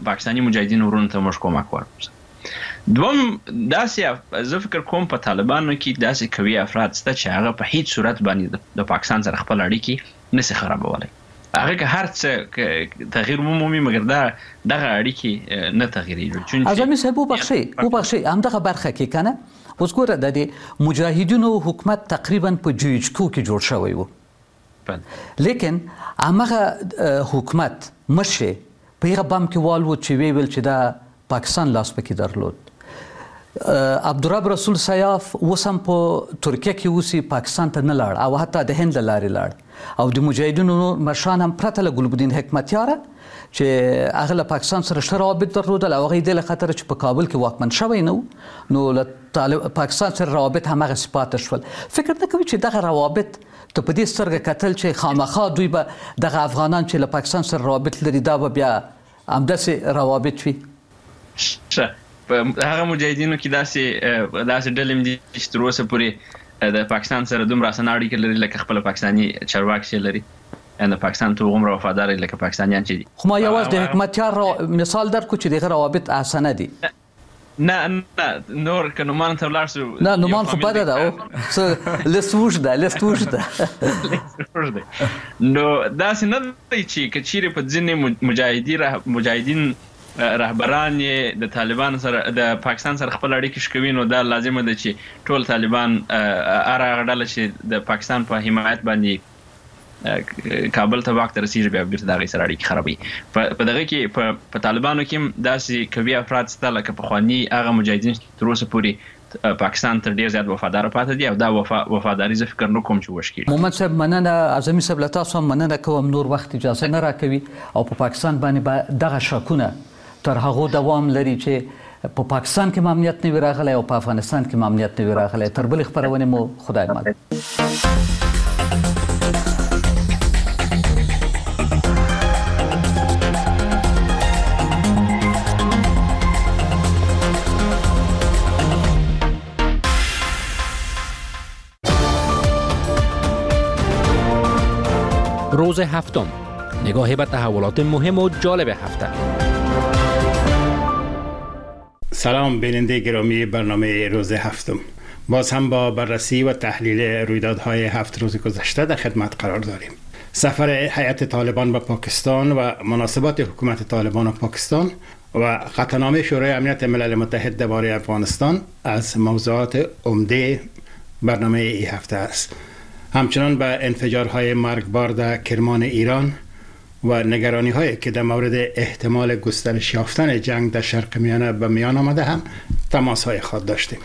پاکستانی مجاهدین ورونو ته موږ کومک ورکړو. دوم داسې زه فکر کوم په طالبانو کې داسې قوي افراد شته چې هغه په هیڅ صورت باندې د پاکستان سره خپل اړیکې نشي خرابولی. هغه که هر څه تغییر مومي مګر دغه اړیکې نه تغییریږي. اعظمي صاحب وبخښئ همدغه برخه کې کنه اوس ګوره د مجاهدینو حکومت تقریبا په جوجکو کې جوړ شوی و، لیکن هغه حکومت مشه په هغه بم کې والو چې ویل چې دا پاکستان لاس پکې درلود. عبدالرب رسول سیاف وسم په ترکیه کې اوسي پاکستان ته نه لاړ او حتی د هند لارې لاړ او د مجاهدینو مشران هم پرته له ګلبدین حکمتیاره چې هغه له پاکستان سره ښه روابط درلودل او هغه د خطر چې په کابل کې واکمن شوی نو له پاکستان سره روابط هم هغه صفات شول. فکر نه کوي چې دغه روابط ته په دې سترګه کتل چې خامخا دوی به دغه افغانان چې له پاکستان سره روابط لري دا به بیا همداسې روابط وي؟ په هغه مجاهدینو کې داسې ډلې دي چې تر اوسه پورې د پاکستان سره دومره اسانه اړیکې لري لکه خپل پاکستاني چارواکي چې لري، یعنې پاکستان ته هغومره وفادار دي لکه پاکستانیان چې دي. خو ما یوازې د حکمتیار مثال درکړو چې دغه روابط اسانه دي. نه نور که نومان ته ولاړ سو نه نومان خو بده ده او لست وږده نو داسې نه دی چې که چیرې په ځینې مجاهدین رهبران یې د طالبان سره د پاکستان سره خپل اړیکې شکوي نو دا لازمه ده چې ټول طالبان هغه ډله چې د پاکستان په حمایت باندې کابل ته واک ته رسیږي بیا بیرته د هغې سره اړیکې خرابوي. په دغه کې په طالبانو کې هم داسې قوي افراد شته لکه پخواني هغه مجاهدین چې تر اوسه پورې پاکستان تر ډېر زیات وفاداره پاتې دي او دا وفاداري زه فکر نه کوم چې وشکېږي. محمد صاحب مننه، اعظمي صاحب له تاسو هم مننه کوم، نور وخت اجازه نه راکوي او په پاکستان باندې دغه شکونه تر هغه دوام لري چې په پاکستان کې امنیت نه وي راغلی او په افغانستان کې امنیت نه وي راغلی. تر بلې خپرونې مو خدای مل. روز هفتم، نگاهی به تحولات مهم و جالب هفته. سلام بیننده گرامی برنامه روز هفتم، باز هم با بررسی و تحلیل رویدادهای 7 روز گذشته در خدمت قرار داریم. سفر هیئت طالبان به پاکستان و مناسبات حکومت طالبان و پاکستان و قطعنامه شورای امنیت ملل متحد درباره افغانستان از موضوعات عمده برنامه این هفته است. همچنان به انفجارهای مرگبار در کرمان ایران و نگرانی هایی که در مورد احتمال گسترش یافتن جنگ در شرق میانه به میان آمده هم تماس های خود داشتیم.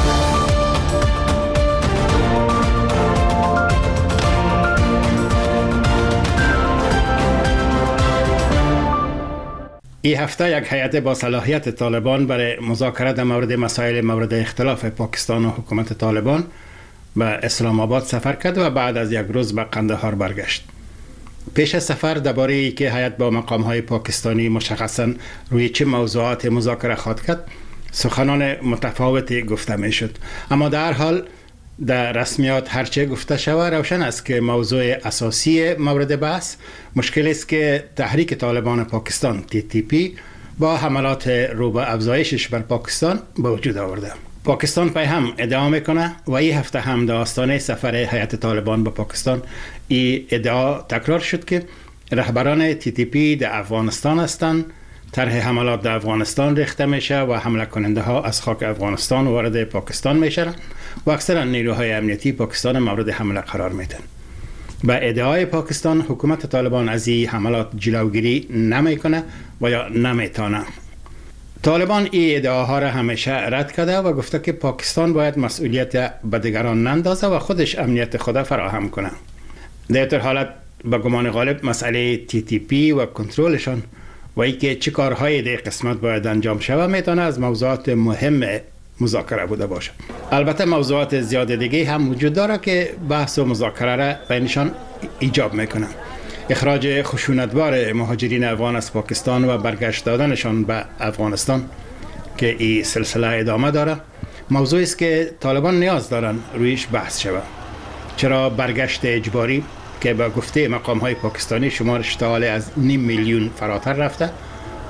این هفته یک هیئت با صلاحیت طالبان برای مذاکره در مورد مسائل مورد اختلاف پاکستان و حکومت طالبان به اسلام آباد سفر کرد و بعد از یک روز به قندهار برگشت. پیش از سفر درباره ای که هیئت با مقام‌های پاکستانی مشخصاً روی چه موضوعات مذاکره خواهد کرد سخنان متفاوتی گفته میشد، اما در حال در رسمیات هرچه گفته شود روشن است که موضوع اساسی مورد بحث مشکلی است که تحریک طالبان پاکستان TTP با حملات رو به افزایشش بر پاکستان به وجود آورده. پاکستان پای هم ادعا میکنه و این هفته هم در آستانه سفر هیئت طالبان به پاکستان این ادعا تکرار شد که رهبران TTP در افغانستان هستند. طرح حملات در افغانستان ریخته میشه و حمله کننده ها از خاک افغانستان وارد پاکستان میشن و اکثرا نیروهای امنیتی پاکستان مورد حمله قرار میدن. به ادعای پاکستان حکومت طالبان از این حملات جلوگیری نمیکنه و یا نمیتونه. طالبان این ادعاها را همیشه رد کرده و گفته که پاکستان باید مسئولیت به دیگران نندازه و خودش امنیت خود فراهم کنه. در این حالت به گمان غالب مسئله TTP و کنترلشان و اینکه چه کارهای در قسمت باید انجام شود میتونه از موضوعات مهم مذاکره بوده باشه. البته موضوعات زیاد دیگه هم وجود داره که بحث و مذاکره را بینشان ایجاب میکنه. اخراج خشونتبار مهاجرین افغان از پاکستان و برگشت دادنشان به افغانستان که این سلسله ادامه داره موضوعی است که طالبان نیاز دارن رویش بحث شود. چرا برگشت اجباری که به گفته مقام‌های پاکستانی شمارش تا حالا از 500,000 فراتر رفته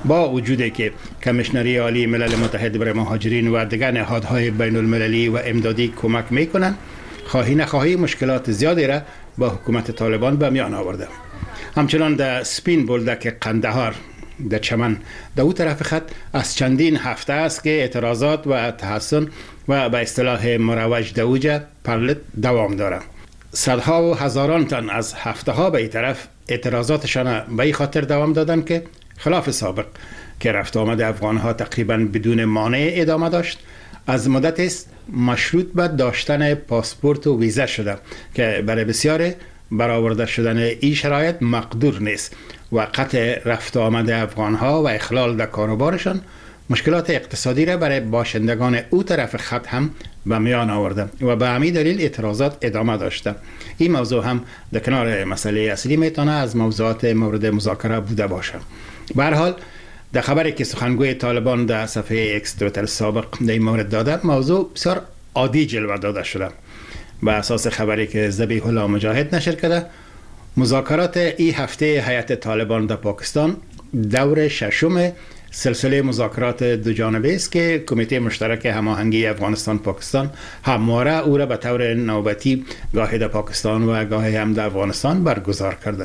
با وجودی که کمیشنری عالی ملل متحد برای مهاجرین و دیگر نهادهای بین المللی و امدادی کمک میکنن، خواهی نخواهی مشکلات زیادی را با حکومت طالبان به میان آورده. همچنان در سپین بولدک قندهار در چمن در او طرف خط از چندین هفته است که اعتراضات و تحسن و به اصطلاح مروج دوجه پرلت دوام داره. صدها و هزاران تن از هفته ها به این طرف اعتراضاتشان به این خاطر دوام دادن که خلاف سابق که رفت آمد افغان ها تقریبا بدون مانع ادامه داشت، از مدت است مشروط به داشتن پاسپورت و ویزا شده که برای بسیار برآورده شدن این شرایط مقدور نیست و قطع رفت آمد افغان ها و اخلال در کاروبارشان مشکلات اقتصادی را برای باشندگان او طرف خط هم به میان آورده و به همین دلیل اعتراضات ادامه داشته. این موضوع هم در کنار مسئله اصلی میتونه از موضوعات مورد مذاکره بوده باشه. به هر حال در خبری که سخنگوی طالبان در صفحه ایکس تویتر سابق در این مورد داده، موضوع بسیار عادی جلوه داده شده. به اساس خبری که ذبیح الله مجاهد نشر کرده، مذاکرات این هفته هیئت طالبان در پاکستان دور ششم سلسله مذاکرات دو جانبه است که کمیته مشترک هماهنگی افغانستان پاکستان همواره او را به طور نوبتی گاهی در پاکستان و گاهی هم در افغانستان برگزار کرده.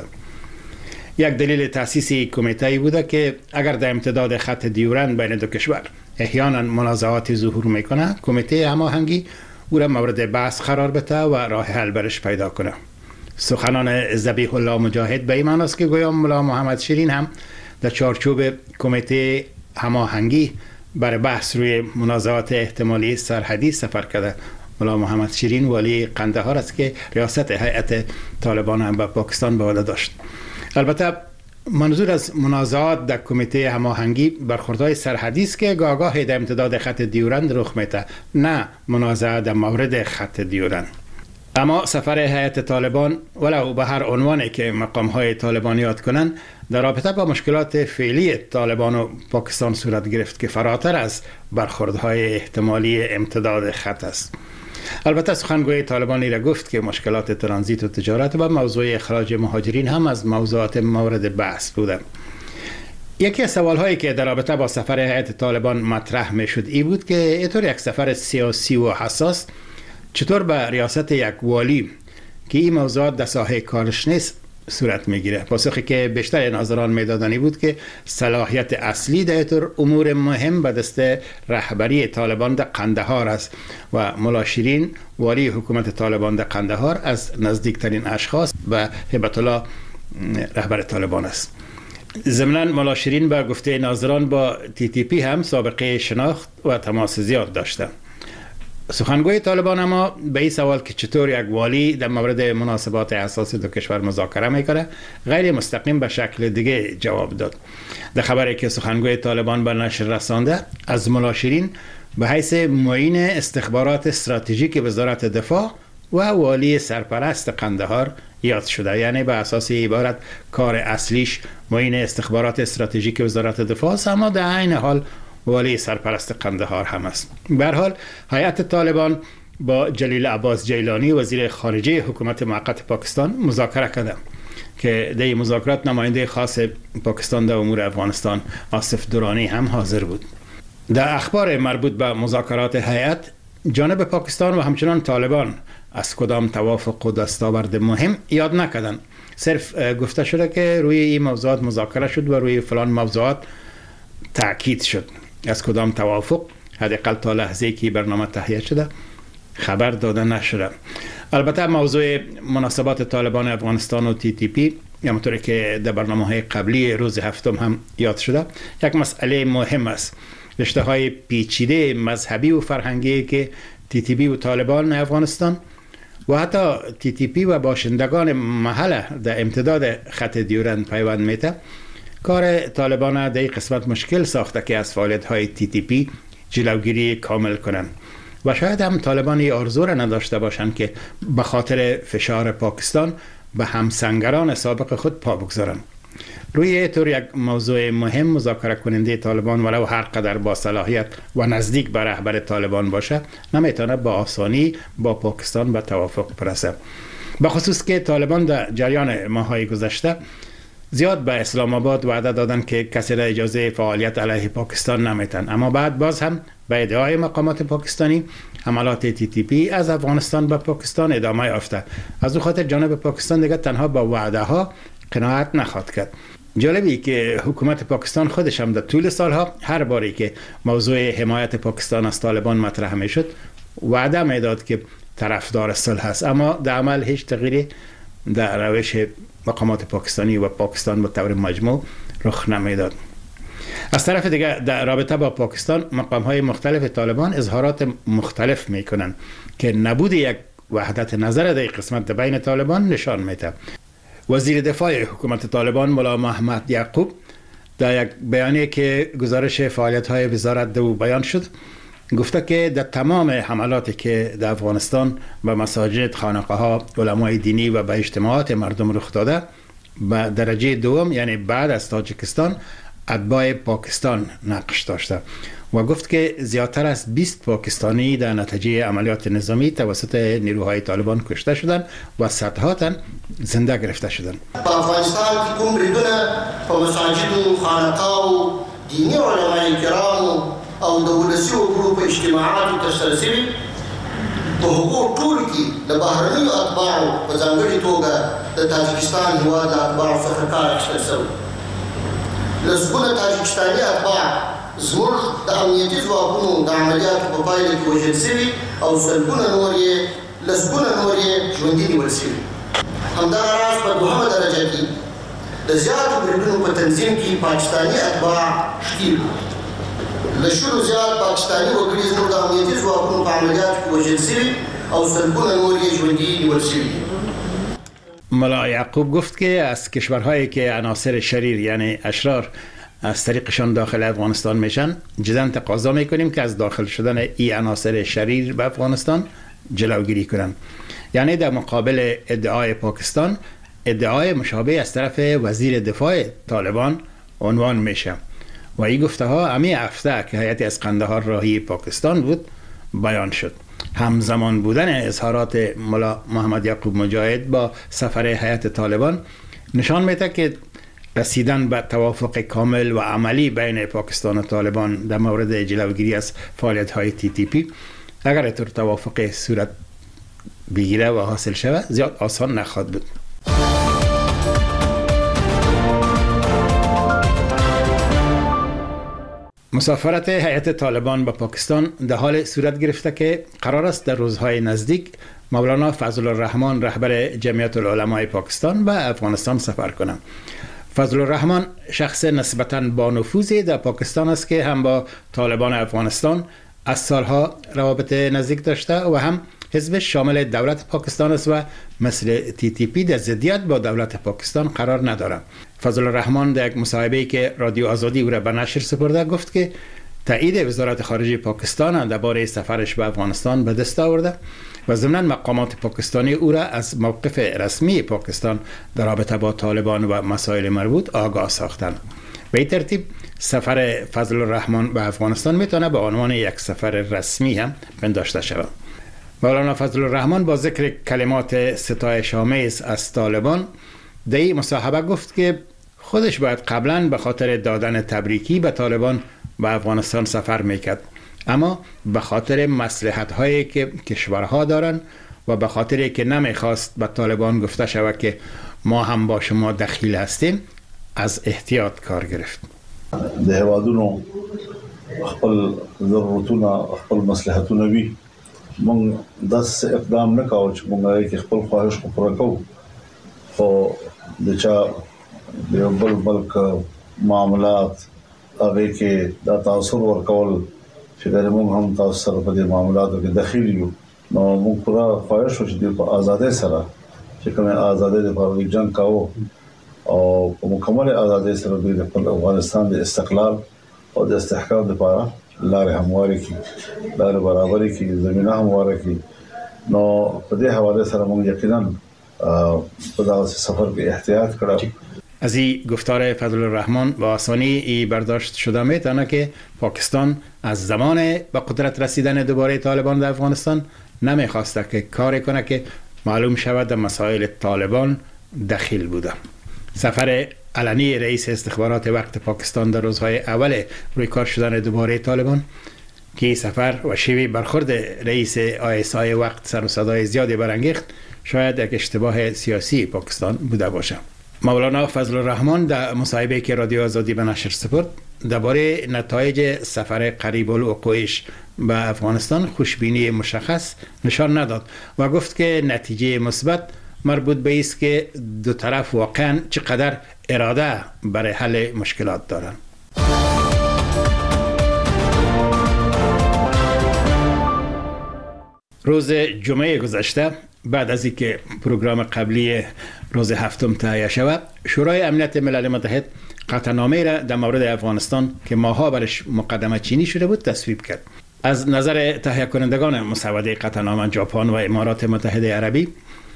یک دلیل تأسیس کمیته بوده که اگر در امتداد خط دیورند بین دو کشور احیانا منازعاتی ظهور میکنه، کمیته هماهنگی او را مورد بحث قرار بده و راه حل برش پیدا کنه. سخنان ذبیح الله مجاهد به این معنی است که گویا ملا محمد شیرین هم در چارچوب کمیته هماهنگی برای بحث روی منازعات احتمالی سرحدی سفر کرده. ملا محمد شیرین والی قندهار است که ریاست هیئت طالبان هم به پاکستان به عهده داشت. البته منظور از منازعات در کمیته هماهنگی برخوردهای سرحدی است که گاهی در امتداد خط دیورند رخ میده، نه منازعه در مورد خط دیورند. اما سفر هیئت طالبان ولو به هر عنوانی که مقام‌های طالبان یاد کنند در رابطه با مشکلات فعلی طالبان و پاکستان صورت گرفت که فراتر از برخوردهای احتمالی امتداد خط است. البته سخنگوی طالبان را گفت که مشکلات ترانزیت و تجارت و موضوع اخراج مهاجرین هم از موضوعات مورد بحث بوده. یکی از سوالهایی که در رابطه با سفر هیئت طالبان مطرح میشد این بود که اینطور یک سفر سیاسی و حساس چطور به ریاست یک والی که این موضوعات در ساحه کارش نیست صورت میگیره. پاسخی که بیشتر ناظران میدادنی بود که صلاحیت اصلی در اینطور امور مهم به دست رهبری طالبان در قندهار است و ملا شیرین والی حکومت طالبان در قندهار از نزدیکترین اشخاص و هیبت الله رهبر طالبان است. ضمناً ملا شیرین به گفته ناظران با TTP هم سابقه شناخت و تماس زیاد داشته. سخنگوی طالبان اما به این سوال که چطور یک والی در مورد مناسبات اساسی دو کشور مذاکره میکنه غیر مستقیم به شکل دیگه جواب داد. در خبری که سخنگوی طالبان به نشر رسانده، از ملا شیرین به حیث معین استخبارات استراتژیک وزارت دفاع و والی سرپرست قندهار یاد شده، یعنی به اساس عبارت کار اصلیش معین استخبارات استراتژیک وزارت دفاع است، اما در عین حال والی سرپرست قندهار هم است. به هر حال هیئت طالبان با جلیل عباس جیلانی وزیر خارجه حکومت موقت پاکستان مذاکره کرده که در این مذاکرات نماینده خاص پاکستان در امور افغانستان آصف درانی هم حاضر بود. در اخبار مربوط به مذاکرات هیئت، جانب پاکستان و همچنان طالبان از کدام توافق و دستاورد مهم یاد نکردند. صرف گفته شده که روی این موضوعات مذاکره شد و روی فلان موضوعات تأکید شد. از کدام توافق حداقل تا لحظه‌ای که برنامه تهیه شده خبر داده نشده. البته موضوع مناسبات طالبان افغانستان و TTP همونطوری که در برنامه‌های قبلی روز هفتم هم یاد شده یک مسئله مهم است. رشته‌های پیچیده مذهبی و فرهنگی که TTP و طالبان افغانستان و حتی TTP و باشندگان محل در امتداد خط دیورند پیوند میته، کار طالبان در این قسمت مشکل ساخته که از فعالیت‌های TTP جلوگیری کامل کنند و شاید هم طالبان آرزو را نداشته باشند که به خاطر فشار پاکستان به همسنگران سابق خود پا بگذارند. روی طور یک موضوع مهم مذاکره کننده طالبان ولو هر قدر با صلاحیت و نزدیک به رهبر طالبان باشه نمیتونه با آسانی با پاکستان به توافق برسه. به خصوص که طالبان در جریان ماه‌های گذشته زیاد به اسلام آباد وعده دادن که کسی را اجازه فعالیت علیه پاکستان نمیتن، اما بعد باز هم به ادعای مقامات پاکستانی حملات TTP از افغانستان به پاکستان ادامه یافته. از اون خاطر جانب پاکستان دیگه تنها با وعده ها قناعت نخواهد کرد. جالبی که حکومت پاکستان خودش هم در طول سالها هر باری که موضوع حمایت پاکستان از طالبان مطرح میشد وعده میداد که طرفدار صلح است، اما در عمل هیچ تغییری در روش مقامات پاکستانی و پاکستان به طور مجموع رخ نمیداد. از طرف دیگر در رابطه با پاکستان مقام‌های مختلف طالبان اظهارات مختلف میکنند که نبود یک وحدت نظر در قسمت بین طالبان نشان میده. وزیر دفاع حکومت طالبان ملا محمد یعقوب در یک بیانیه که گزارش فعالیت‌های وزارت دو بیان شد گفته که در تمام حملاتی که در افغانستان به مساجد، خانقاه‌ها، علمای دینی و به اجتماعات مردم رخ داده به درجه دوم یعنی بعد از تاجیکستان اتباع پاکستان نقش داشته و گفت که زیادتر از 20 پاکستانی در نتیجه عملیات نظامی توسط نیروهای طالبان کشته شدند و صدها تن زنده گرفته شدند. په افغانستان کې کوم بریدونه په مساجدو، خانقاهو، دیني علمای کرامو او د ولسي وګړو په اجتماعاتو ترسره شوي په هغو ټولو کې د بهرنیو اتباعو په ځانګړې توګه د تاجکستان هېواد له اتباعو څخه کار اخیستل شوی. لسګونه تاجکستاني اتباع زموږ د امنیتي ځواکونو د عملیاتو په پایله کې وژل شوي او لسګونه نور یې ژوندي نیول شوي. همدغه راز په دوهمه درجه کې د زیاتو بریدونو په تنظیم کې پاکستاني اتباع ښکېل وو. له شلو زیات پاکستاني وګړي زموږ د امنیتي ځواکونو په عملیاتو کې وژل شوي او لسګونه نور یې ژوندي نیول شوي. ملا یعقوب گفت که از کشورهایی که عناصر شریر یعنی اشرار از طریقشان داخل افغانستان میشن جداً تقاضا میکنیم که از داخل شدن این عناصر شریر به افغانستان جلوگیری کنند. یعنی در مقابل ادعای پاکستان ادعای مشابه از طرف وزیر دفاع طالبان عنوان میشه و این گفته ها امی هفته که هیئتی از قندهار راهی پاکستان بود بیان شد. همزمان بودن اظهارات ملا محمد یعقوب مجاهد با سفر هیئت طالبان نشان میده که رسیدن به توافق کامل و عملی بین پاکستان و طالبان در مورد جلوگیری از فعالیت‌های TTP اگر اینطور توافق صورت بگیره و حاصل شود زیاد آسان نخواهد بود. مسافرت هیئت طالبان به پاکستان در حال صورت گرفته که قرار است در روزهای نزدیک مولانا فضل الرحمن رهبر جمعیت العلماء پاکستان به افغانستان سفر کنند. فضل الرحمن شخص نسبتاً با نفوذی در پاکستان است که هم با طالبان افغانستان از سالها روابط نزدیک داشته و هم حزبش شامل دولت پاکستان است و مثل TTP در ضدیت با دولت پاکستان قرار ندارد. فضل الرحمن در یک مصاحبه‌ای که رادیو آزادی او را به نشر سپرده گفت که تایید وزارت خارجه پاکستان درباره سفرش به افغانستان به دست آورده و ضمناً مقامات پاکستانی او را از موقف رسمی پاکستان در رابطه با طالبان و مسائل مربوط آگاه ساختند. به این ترتیب سفر فضل الرحمن به افغانستان میتونه به عنوان یک سفر رسمی هم پنداشته شود. مولانا فضل الرحمن با ذکر کلمات ستایش آمیز از طالبان در این مصاحبه گفت که خودش باید قبلا به خاطر دادن تبریکی به طالبان به افغانستان سفر میکرد، اما به خاطر مصلحت هایی که کشورها دارن و به خاطری که نمیخواست به طالبان گفته شود که ما هم با شما دخیل هستیم از احتیاط کار گرفت. د هیوادونو خپل ضرورتونه خپل مصلحتونه وي مونږ داس اقدام نه کاوه چې مونږ یې خپل خواهش کو پوره کوو خو د چا د بل ملک معاملات هغه کې دا تاثیر ورکول چې موږ هم تاسو سره په دې معاملاتو کې دخیل یو نو موږ پوره خواهش وکړو چې په آزادۍ سره چې کومه آزادۍ لپاره جنگ کاوه او په مکمل آزادۍ سره د افغانستان د استقلال او د استحکام لپاره لارې همواري کی لارې برابرۍ کی زمينه همواري کی نو په دې حواله سره موږ یقینا په دغه سفر کې احتیاط کړو. از این گفتار فضل الرحمن با آسانی ای برداشت شده میتونه که پاکستان از زمان به قدرت رسیدن دوباره طالبان در افغانستان نمیخواسته که کاری کنه که معلوم شود در مسائل طالبان دخیل بوده. سفر علنی رئیس استخبارات وقت پاکستان در روزهای اول روی کار شدن دوباره طالبان که سفر و شیوه برخورد رئیس ISI وقت سر و صدای زیادی برانگیخت شاید یک اشتباه سیاسی پاکستان بوده باشه. مولانا فضل الرحمن در مصاحبه که رادیو آزادی به نشر سپرد درباره نتایج سفر قریب الوقوعش به افغانستان خوشبینی مشخص نشان نداد و گفت که نتیجه مثبت مربوط به است که دو طرف واقعا چقدر اراده برای حل مشکلات دارند. روز جمعه گذشته بعد از اینکه پروگرام قبلی روز هفتم تهیه شود، شورای امنیت ملل متحد قطعنامه را در مورد افغانستان که ماها برش مقدمه چینی شده بود تصویب کرد. از نظر تهیه کنندگان مسوده قطعنامه ژاپن و امارات متحده عربی،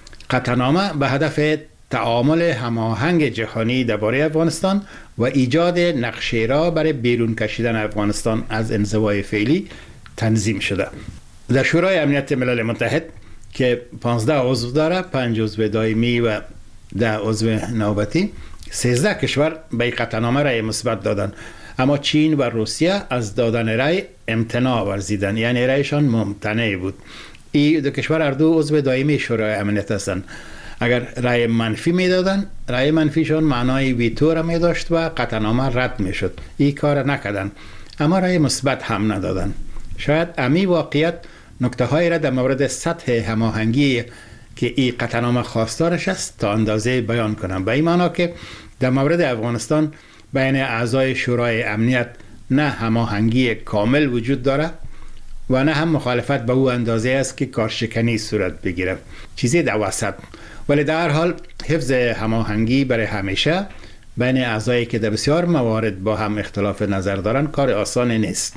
قطعنامه به هدف تعامل هماهنگ جهانی درباره افغانستان و ایجاد نقشه را برای بیرون کشیدن افغانستان از انزوای فعلی تنظیم شده. در شورای امنیت ملل متحد که 15 عضو داره، 5 عضو دائمی و 10 عضو نوبتی، 13 کشور به قطعنامه رأی مثبت دادن، اما چین و روسیه از دادن رأی امتناع ورزیدن، یعنی رأیشان ممتنع بود. این دو کشور هر دو عضو دائمی شورای امنیت هستند. اگر رأی منفی میدادن، رأی منفیشان معنای ویتو را می داشت و قطعنامه رد می شد. این کار نکردن، اما رأی مثبت هم ندادن. شاید امی واقعیت نکته های را در مورد سطح هماهنگی که این قطعنامه خواستارش است تا اندازه بیان کنم. به این معنا که در مورد افغانستان بین اعضای شورای امنیت نه هماهنگی کامل وجود داره و نه هم مخالفت به او اندازه است که کارشکنی صورت بگیره، چیزی در وسط. ولی در هر حال حفظ هماهنگی برای همیشه بین اعضایی که در بسیار موارد با هم اختلاف نظر دارن کار آسانی نیست.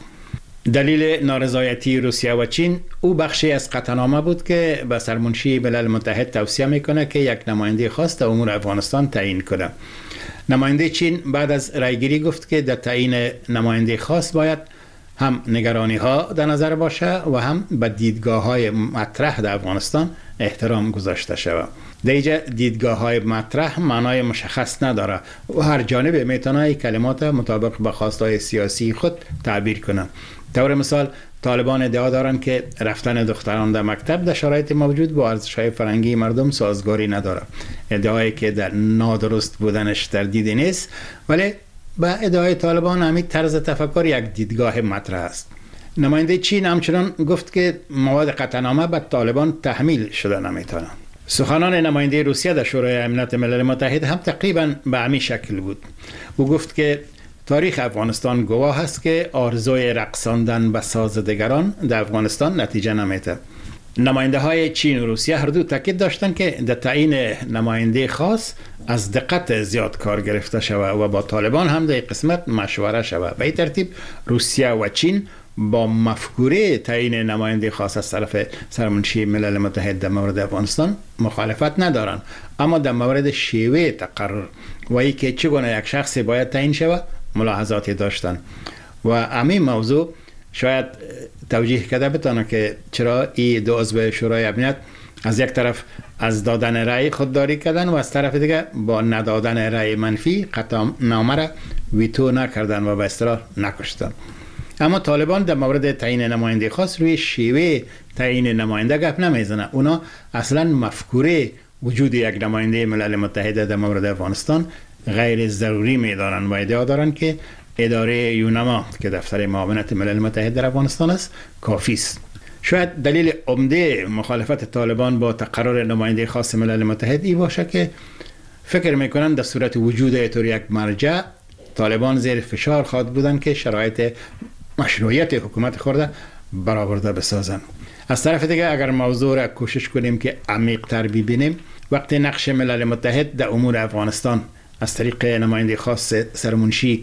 دلیل نارضایتی روسیه و چین او بخشی از قطعنامه بود که به سرمنشی ملل متحد توصیه میکنه که یک نماینده خاص در امور افغانستان تعیین کنه. نماینده چین بعد از رایگیری گفت که در تعیین نماینده خاص باید هم نگرانی ها در نظر باشه و هم به دیدگاه های مطرح در افغانستان احترام گذاشته شود. در اینجا دیدگاه های مطرح معنای مشخص نداره و هر جانب میتونه کلمات مطابق به خواستهای سیاسی خود تعبیر کنه. طور مثال طالبان ادعا دارند که رفتن دختران در مکتب در شرایط موجود با ارزش‌های فرهنگی مردم سازگاری نداره. ادعایی که در نادرست بودنش تردیدی نیست، ولی با ادعای طالبان همین طرز تفکر یک دیدگاه مطرح است. نماینده چین همچنان گفت که مواد قطعنامه به طالبان تحمیل شده نمیتونه. سخنان نماینده روسیه در شورای امنیت ملل متحد هم تقریبا به همین شکل بود. او گفت که تاریخ افغانستان گواه است که آرزوی رقصاندن به ساز دیگران در افغانستان نتیجه نمیده. نماینده های چین و روسیه هر دو تاکید داشتند که در تعیین نماینده خاص از دقت زیاد کار گرفته شود و با طالبان هم در قسمت مشوره شود. به این ترتیب روسیه و چین با مفکوره تعیین نماینده خاص از طرف سرمنشی ملل متحد در مورد افغانستان مخالفت ندارند، اما در مورد شیوه تقرر و اینکه چگونه یک شخص باید تعیین شود ملاحظاتی داشتند و همین موضوع شاید توجیه کرده بتونه که چرا این دو عضو شورای امنیت از یک طرف از دادن رأی خودداری کردن و از طرف دیگه با ندادن رأی منفی قطعنامه را ویتو نکردن و به اصطلاح نکشتن. اما طالبان در مورد تعیین نماینده خاص روی شیوه تعیین نماینده گپ نمیزنه. اونا اصلا مفکوره وجود یک نماینده ملل متحد در مورد افغانستان غیر ضروری میدانن و ادعا دارن که اداره یونما که دفتر معاونت ملل متحد در افغانستان است کافی است. شاید دلیل عمده مخالفت طالبان با تقرر نماینده خاص ملل متحد ای باشه که فکر میکنن در صورت وجود ایطور یک مرجع طالبان زیر فشار خواهد بودن که شرایط مشروعیت حکومت خورده برآورده بسازن. از طرف دیگه اگر موضوع را کوشش کنیم که عمیق تر ببینیم، وقتی نقش ملل متحد در امور افغانستان از طریق نماینده خاص سرمنشی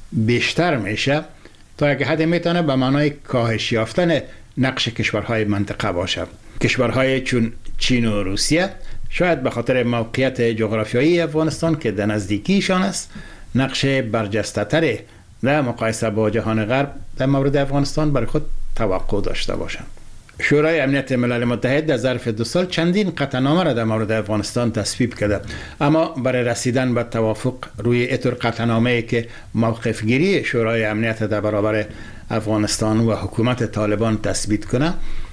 بیشتر میشه، تا یک حد میتونه به معنای کاهش یافتن نقش کشورهای منطقه باشه. کشورهای چون چین و روسیه شاید به خاطر موقعیت جغرافیایی افغانستان که در نزدیکیشان است نقش برجسته تری در مقایسه با جهان غرب در مورد افغانستان برای خود توقع داشته باشند. شورای امنیت ملل متحد در ظرف 2 سال چندین قطعنامه را در مورد افغانستان تصویب کرده، اما برای رسیدن به توافق روی اینطور قطعنامه‌ای که موقف گیری شورای امنیت در برابر افغانستان و حکومت طالبان تثبیت کنه،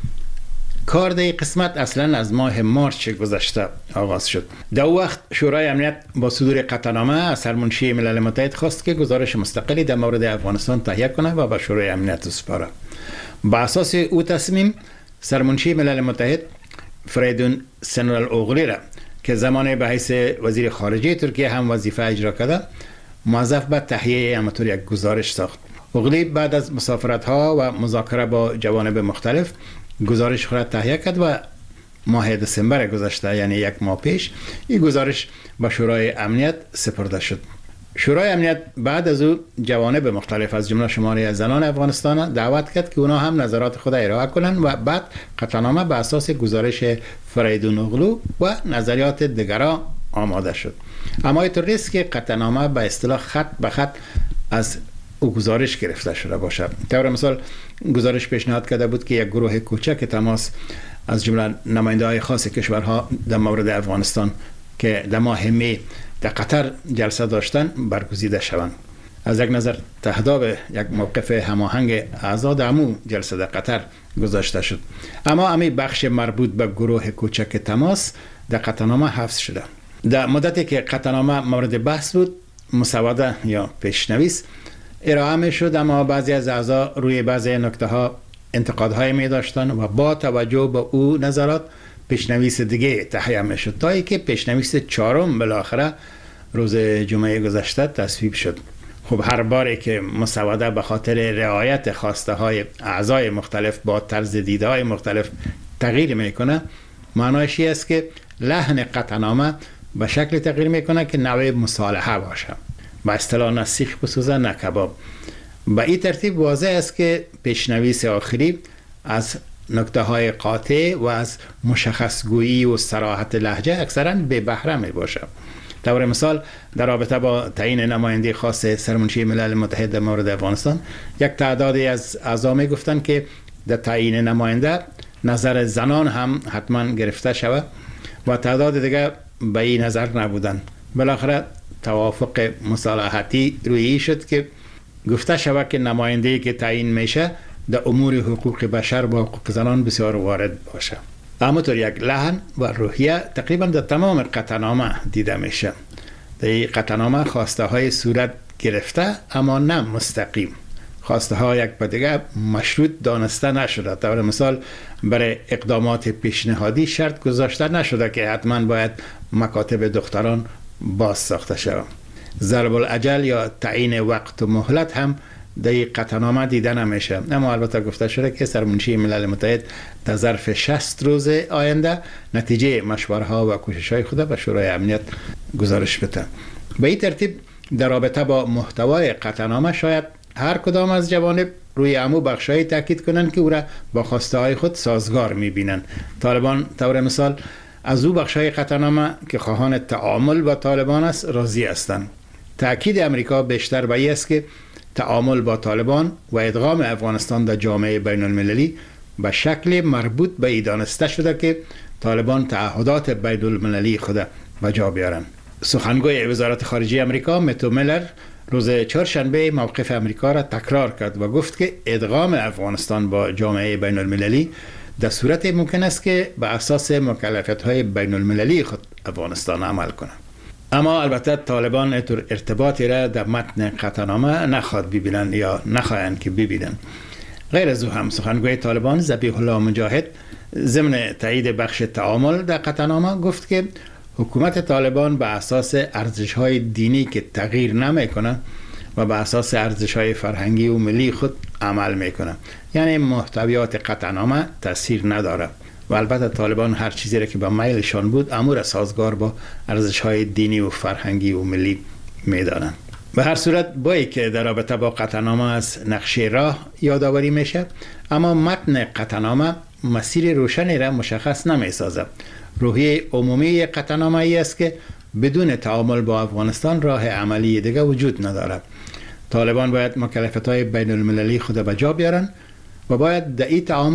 کار در قسمت اصلا از ماه مارچ گذشته آغاز شد. در وقت شورای امنیت با صدور قطعنامه از سرمنشی ملل متحد خواست که گزارش مستقلی در مورد افغانستان تهیه کنه و به شورای امنیت سپاره. با اساس او تصمیم، سرمنشی ملل متحد فریدون سنرال اوغلی را که زمان به حیث وزیر خارجه ترکیه هم وظیفه اجرا کرده، موظف به تهیه همطور یک گزارش ساخت. اوغلی بعد از مسافرت ها و مذاکره با جوانب مختلف گزارش خود تهیه کرد و ماه دسامبر گذشته، یعنی 1 ماه پیش، این گزارش به شورای امنیت سپرده شد. شورای امنیت بعد از او جوانب مختلف از جمله شماری از زنان افغانستان دعوت کرد که اونا هم نظرات خود ارائه کنند و بعد قطعنامه به اساس گزارش فریدون اوغلو و نظریات دیگران آماده شد. اما اینطور نیست که قطعنامه به اصطلاح خط به خط از او گزارش گرفته شده باشد. طور مثال گزارش پیشنهاد کرده بود که یک گروه کوچک تماس از جمله نماینده‌های خاص کشورها در مورد افغانستان که در ماه می در قطر جلسه داشتن برگزیده شوند. از یک نظر تهداب یک موقف هماهنگ اعضا در امو جلسه در قطر گذاشته شد، اما امی بخش مربوط به گروه کوچک تماس در قطعنامه حفظ شده. در مدتی که قطعنامه مورد بحث بود، مسوده یا پیشنویس ارائه می شد، اما بعضی از اعضا روی بعضی نکته ها انتقادهای می داشتن و با توجه به او نظرات پیشنویس دیگه تهیه می شد تا اینکه پیشنویس 4 بالاخره روز جمعه گذشته تصویب شد. خب هر باری که مسوده به خاطر رعایت خواسته های اعضای مختلف با طرز دیده های مختلف تغییر میکنه، معنایش است که لحن قطعنامه به شکل تغییر میکنه که نوع مصالحه باشه، با اصطلاح نه سیخ بسوزه نه کباب. به این ترتیب واضح است که پیشنویس آخری از نکته های قاطع و از مشخص گویی و صراحت لهجه اکثرا به بهره می باشه. طور مثال در رابطه با تعیین نماینده خاص سرمنشی ملل متحد در مورد افغانستان، یک تعدادی از اعضا می گفتند که در تعیین نماینده نظر زنان هم حتما گرفته شود و تعداد دیگر به این نظر نبودند. بالاخره توافق مصالحتی روی شد که گفته شود که نماینده‌ای که تعیین میشه در امور حقوق بشر و حقوق زنان بسیار وارد باشه. همونطور یک لحن و روحیه تقریبا در تمام قطعنامه دیده میشه. در این قطعنامه خواسته های صورت گرفته اما نه مستقیم. خواسته ها یک به دیگر مشروط دانسته نشده. طور مثال برای اقدامات پیشنهادی شرط گذاشته نشده که حتما باید مکاتب دختران باز ساخته شود. ضرب الاجل یا تعیین وقت و مهلت هم در قطعنامه دیده نمیشه، اما البته گفته شده که سرمنشی ملل متحد در ظرف 60 روز آینده نتیجه مشوره‌ها و کوشش‌های خود به شورای امنیت گزارش بده. به این ترتیب در رابطه با محتوای قطعنامه شاید هر کدام از جوانب روی عمو بخشایی تاکید کنند که او را با خواسته‌های خود سازگار می‌بینند. طالبان طور مثال از او بخشای قطعنامه که خواهان تعامل با طالبان است راضی هستند. تاکید امریکا بیشتر به این است که تعامل با طالبان و ادغام افغانستان در جامعه بین المللی به شکل مربوط به این دانسته شده که طالبان تعهدات بین المللی خود به جا بیارند. سخنگوی وزارت خارجه امریکا متو میلر روز چهارشنبه موقف امریکا را تکرار کرد و گفت که ادغام افغانستان با جامعه بین المللی در صورت ممکن است که به اساس مکلفیت‌های بین المللی خود افغانستان عمل کنه. اما البته طالبان ارتباطی را در متن قطعنامه نخواهد ببینند یا نخواهند که ببینند. غیر از او هم سخنگوی طالبان ذبیح الله مجاهد ضمن تایید بخش تعامل در قطعنامه گفت که حکومت طالبان به اساس ارزش‌های دینی که تغییر نمی‌کنه و به اساس ارزش‌های فرهنگی و ملی خود عمل می‌کنه، یعنی محتویات قطعنامه تاثیر نداره و البته طالبان هر چیزی را که به میلشان بود امور سازگار با ارزش‌های دینی و فرهنگی و ملی می‌دانند. به هر صورت بایی که در رابطه با قطعنامه از نقشه راه یادآوری میشه، اما متن قطعنامه مسیر روشنی را مشخص نمی‌سازد. روحیه عمومی قطعنامه ای است که بدون تعامل با افغانستان راه عملی دیگر وجود ندارد. طالبان باید مکلفیت‌های بین المللی خود به جا بیارن و باید در این تعامل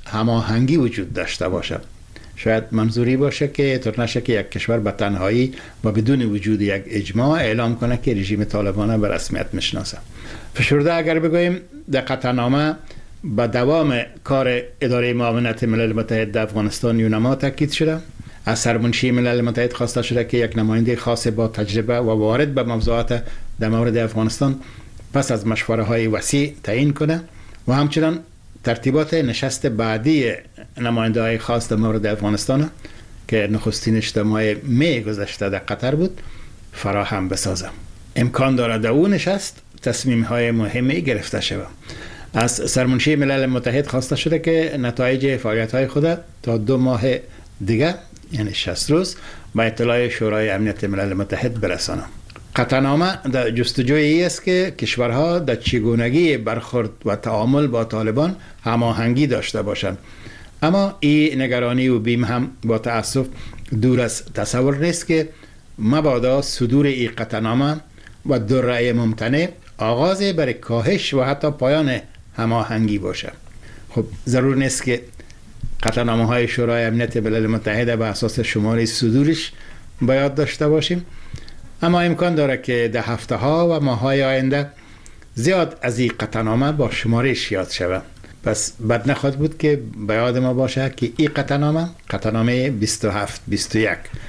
هماهنگی وجود داشته باشه. شاید منظوری باشه که طور نشه که یک کشور به تنهایی و بدون وجود یک اجماع اعلام کنه که رژیم طالبان به رسمیت میشناسه. فشرده اگر بگوییم در قطعنامه به دوام کار اداره معاونت ملل متحد در افغانستان یونما تاکید شده. از سرمنشی ملل متحد خواسته شده که یک نماینده خاص با تجربه و وارد به موضوعات در مورد افغانستان پس از مشوره های وسیع تعیین کنه و همچنان ترتیبات نشست بعدی نماینده های خاص در مورد افغانستان که نخستینش در ماه می گذشته در قطر بود فراهم بسازه. امکان دارد در اون نشست تصمیم های مهمی گرفته شود. از سرمنشی ملل متحد خواسته شده که نتایج فعالیت های خود تا 2 ماه دیگه یعنی 60 روز با اطلاع شورای امنیت ملل متحد برسانه. قطعنامه در جستجوی است که کشورها در چگونگی برخورد و تعامل با طالبان هماهنگی داشته باشند. اما این نگرانی و بیم هم با تأسف دور از تصور نیست که مبادا صدور این قطعنامه و دره ممتنع آغاز برای کاهش و حتی پایان هماهنگی باشه. خب ضرور نیست که قطعنامه های شورای امنیت ملل متحد به اساس شماره صدورش باید داشته باشیم، اما امکان داره که در هفته ها و ماه های آینده زیاد از این قطعنامه با شمارش یاد شود. پس بد نخواهد بود که به یاد ما باشه که این قطعنامه 2721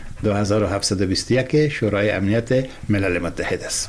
2721 شورای امنیت ملل متحد است.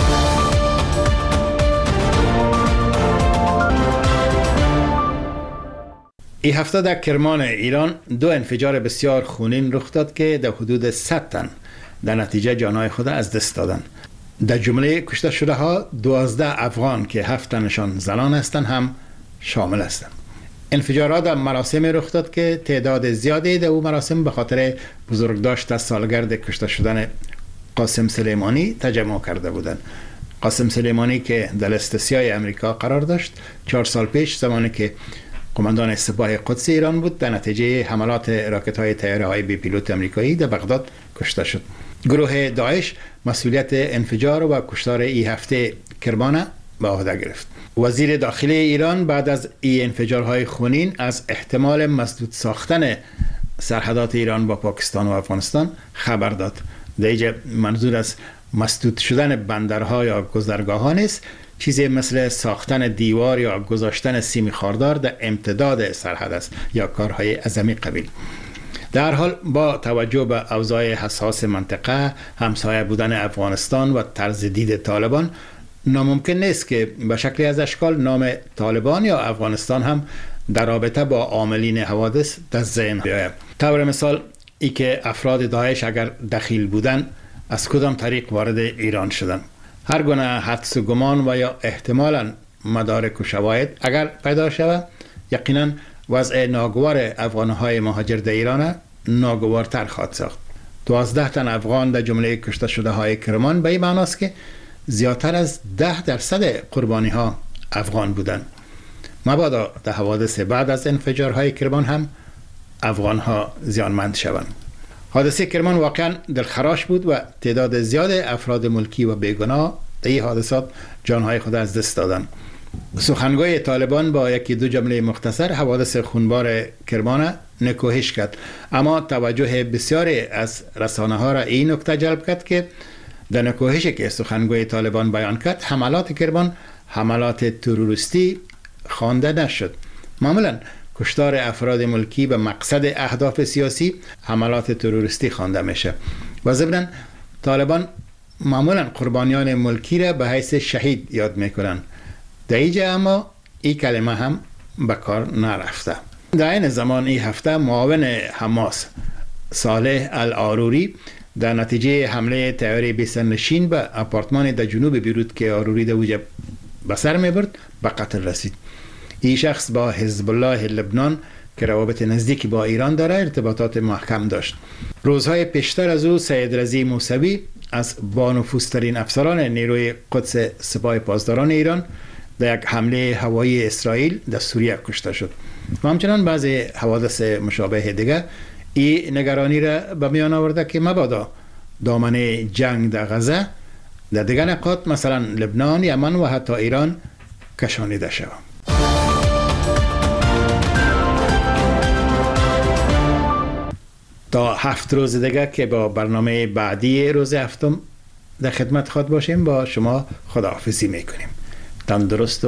این هفته در کرمان ایران 2 انفجار بسیار خونین رخ داد که در حدود 100 تن در نتیجه جانهای خود از دست دادن. در جمله کشته شده ها 12 افغان که 7 تنشان زنان هستند هم شامل هستند. انفجارات در مراسم رخ داد که تعداد زیادی در اون مراسم به خاطر بزرگداشت سالگرد کشته شدن قاسم سلیمانی تجمع کرده بودند. قاسم سلیمانی که در لیست سیاه امریکا قرار داشت 4 سال پیش زمانی که قماندان سپاه قدس ایران بود در نتیجه حملات راکت های طیاره های بی پیلوت امریکایی در بغداد کشته شد. گروه داعش مسئولیت انفجار و کشتار این هفته کرمان به عهده گرفت. وزیر داخلی ایران بعد از این انفجارهای خونین از احتمال مسدود ساختن سرحدات ایران با پاکستان و افغانستان خبر داد. در اینجا منظور از مسدود شدن بندرها یا گذرگاه ها نیست، چیزی مثل ساختن دیوار یا گذاشتن سیم خاردار در امتداد سرحد است یا کارهای عظمی قبیل. در حال با توجه به اوضاع حساس منطقه، همسایه بودن افغانستان و طرز دید طالبان، ناممکن نیست که به شکلی از اشکال نام طالبان یا افغانستان هم در رابطه با عاملین حوادث در ذهن بیاید. طور مثال ای که افراد داعش اگر دخیل بودن از کدام طریق وارد ایران شدن. هر گونه حدس و گمان و یا احتمالاً مدارک و شواهد اگر پیدا شود، یقینا وضع ناگوار افغانهای مهاجر در ایران ناگوارتر خواهد ساخت. 12 تن افغان در جمله کشته شده های کرمان به این معناست که زیادتر از 10% قربانی ها افغان بودند. مبادا در حوادث بعد از انفجارهای کرمان هم افغان ها زیانمند شوند. حادثه کرمان واقعا دلخراش بود و تعداد زیاد افراد ملکی و بیگناه در این حادثات جانهای خود از دست دادند. سخنگوی طالبان با 1-2 جمله مختصر حوادث خونبار کرمان نکوهش کرد، اما توجه بسیاری از رسانه ها را این نکته جلب کرد که در نکوهشی که سخنگوی طالبان بیان کرد حملات کرمان حملات تروریستی خوانده نشد. معمولا کشتار افراد ملکی به مقصد اهداف سیاسی حملات تروریستی خوانده میشه و ضمن طالبان معمولا قربانیان ملکی را به حیث شهید یاد میکنن. در اینجا اما این کلمه هم به کار نرفته. در این زمان این هفته معاون حماس صالح العاروری در نتیجه حمله طیاره بی‌سرنشین به آپارتمان در جنوب بیروت که عاروری در اوجه به سر میبرد به قتل رسید. این شخص با حزب الله لبنان که روابط نزدیکی با ایران داره ارتباطات محکم داشت. روزهای پیشتر از او سید رضی موسوی از بانفوذترین افسران نیروی قدس سپاه پاسداران ایران در یک حمله هوایی اسرائیل در سوریه کشته شد. و همچنان بعضی حوادث مشابه دیگه این نگرانی را به میان آورده که مبادا دامنه جنگ در غزه در دیگر نقاط مثلا لبنان، یمن و حتی ایران کشانیده شود. تا 7 روز دیگه که با برنامه بعدی روز هفتم در خدمت خود باشیم. با شما خداحافظی میکنیم. تندرست